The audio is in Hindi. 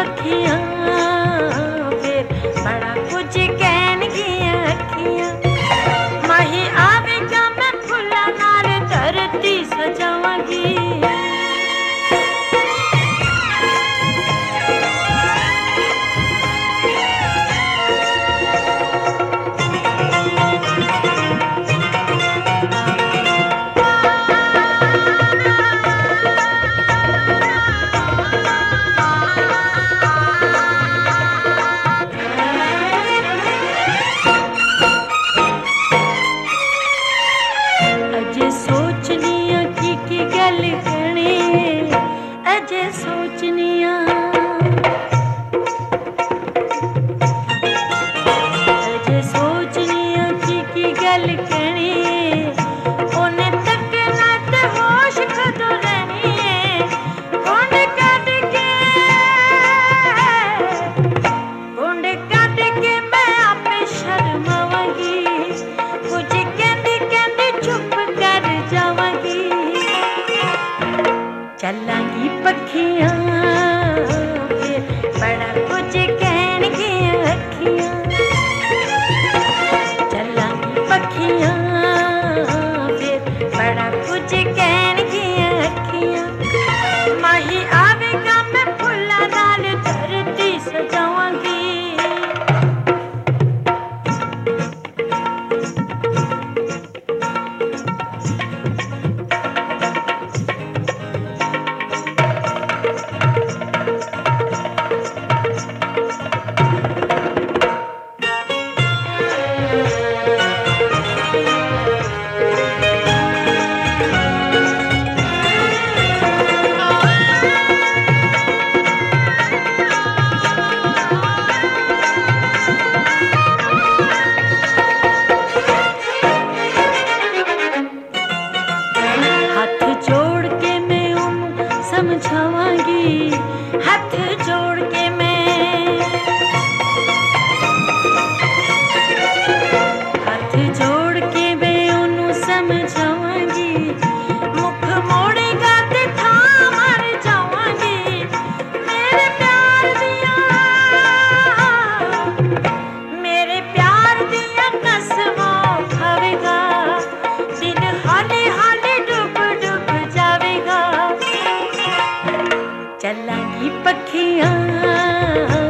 पखियां फिर बड़ा कुछ कहनगियां अखियां माही आवेगा मैं फुल्लां नाल धरती सजावांगी अजे सोचनिया की गल कहनी ओने तक ना ते होश कदों रहनी कुंड कट के मैं आपे शर्मावांगी कुछ कहंदी कहंदी चुप कर जावांगी चलांगी पखियां फिर बड़ा कुछ कहनगियां अखियां चलांगी पखियां फिर बड़ा कुछ कहनगियां अखियां माही आवेगा मैं फुल्लां नाल धरती सजावांगी हाथ जोड़ के मैं हाथ जोड़ के मैं उन्हें समझावांगी मुख मोड़ेगा ते था मर जावांगी मेरे प्यार दिया कसमों खावेगा दिन हाले हाले डूब डूब जावेगा चलांगी पखियां